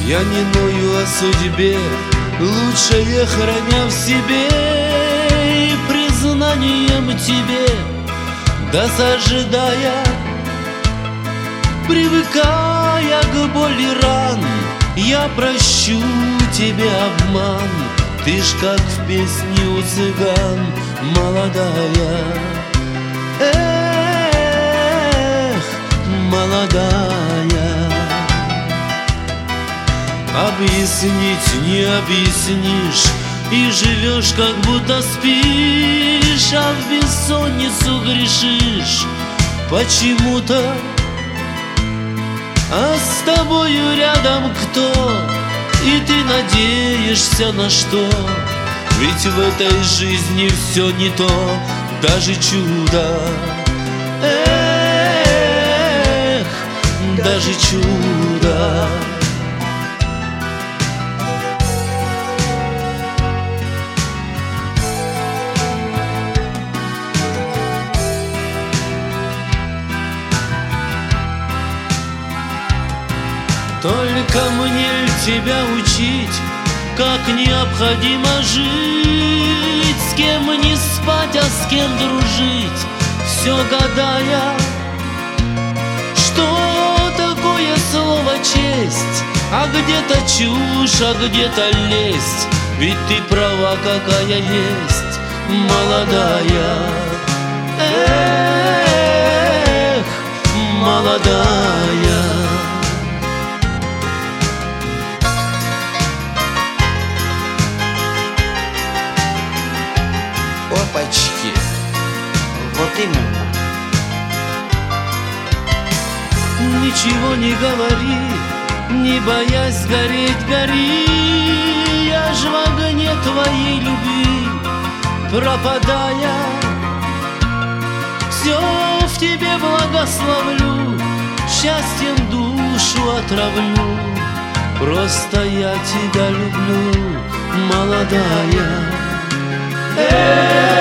Я не ною о судьбе, лучшее храня в себе, и признанием тебе досаждая, привыкая к боли ран, я прощу тебе обман. Ты ж как в песне у цыган, молодая. Эх, молодая. Объяснить не объяснишь, и живешь, как будто спишь, а в бессонницу грешишь почему-то. А с тобою рядом кто? И ты надеешься на что? Ведь в этой жизни все не то, даже чудо. Эх, даже чудо. Только мне тебя учить, как необходимо жить, с кем не спать, а с кем дружить, все гадая, что такое слово честь, а где-то чушь, а где-то лесть. Ведь ты права, какая есть, молодая. Эх, молодая. Опачки, вот именно. Ничего не говори, не боясь гореть, гори. Я ж в огне твоей любви пропадая, все в тебе благословлю, счастьем душу отравлю. Просто я тебя люблю, молодая.